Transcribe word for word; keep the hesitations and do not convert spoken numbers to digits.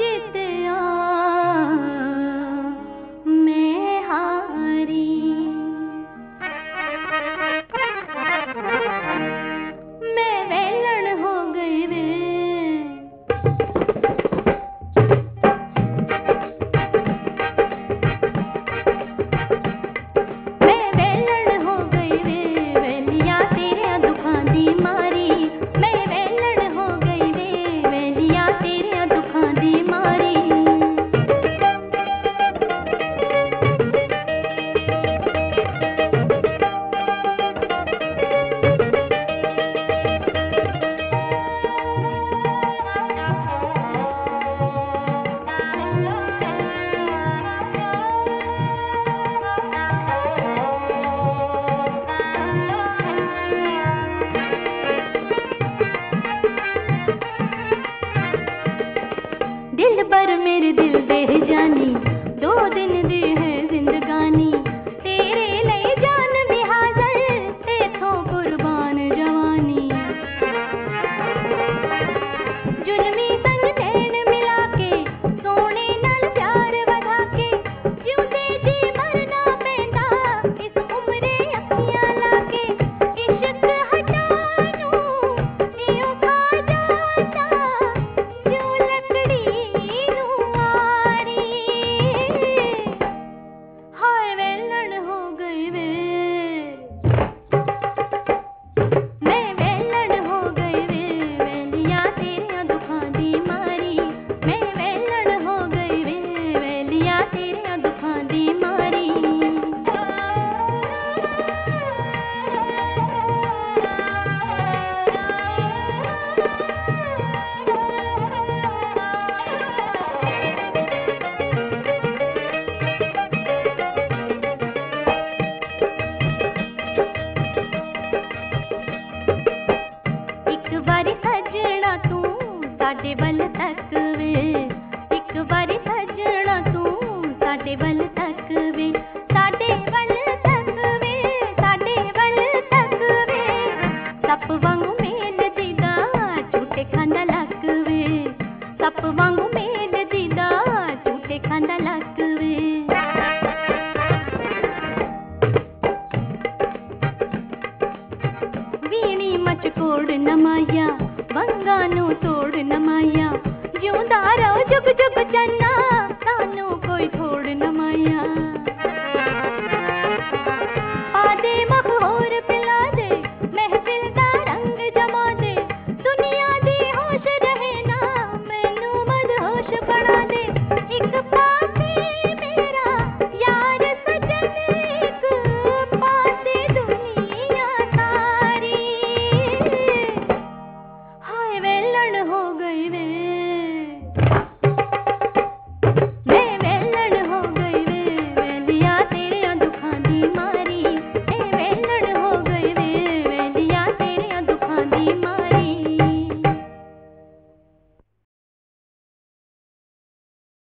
जितया मैं हारी। मैं वेलण हो गई वे, मैं वेलण हो गई वे, वेलिया तेरे दुखां दी मारी। मैं वेलण हो गई वे, वेलिया तेरे दुखां दी मारी। दिल पर मेरे दिल दे जानी, दो दिन दी है जिंदगानी। तेरे लिए जान भी हाज़र, तेथों कुर्बान जवानी। जुल्मी संग चैन मिला के, सोने नाल प्यार वधा के, जिउंदे जी मरना पैंदा इस उम्रे अखियां लाके। इश्क हटानू इयों खा जाता, जो लकड़ी हाय वेलण हो गई वे, मैं वेलण हो गई वे, वेलिया तेरे दुखां दी मारी। मैं वेलण हो गई वे, वेलिया तेरे दुखां दी मारी। एक बारी सजना तू साडे वल तक वे, एक बारी सजना तू साडे वल तक वे, साडे वल तक वे, साडे वल तक वे। सप वांगू मेल दीदा झूठे खांदा लक वे, सप वांगू मेल दीदा झूठे खांदा लक वे। वीणी मचकोड़ नमाया, वंगानू तोड़ नमाया, जिउंदा रहो जुग जुग चन्ना, सानू कोई थोड़ नमाया। पादे मखहोर पिला दे, महफिल दा रंग जमा दे, दुनिया दी होश रहे ना, मैनू मदहोश बना दे। एक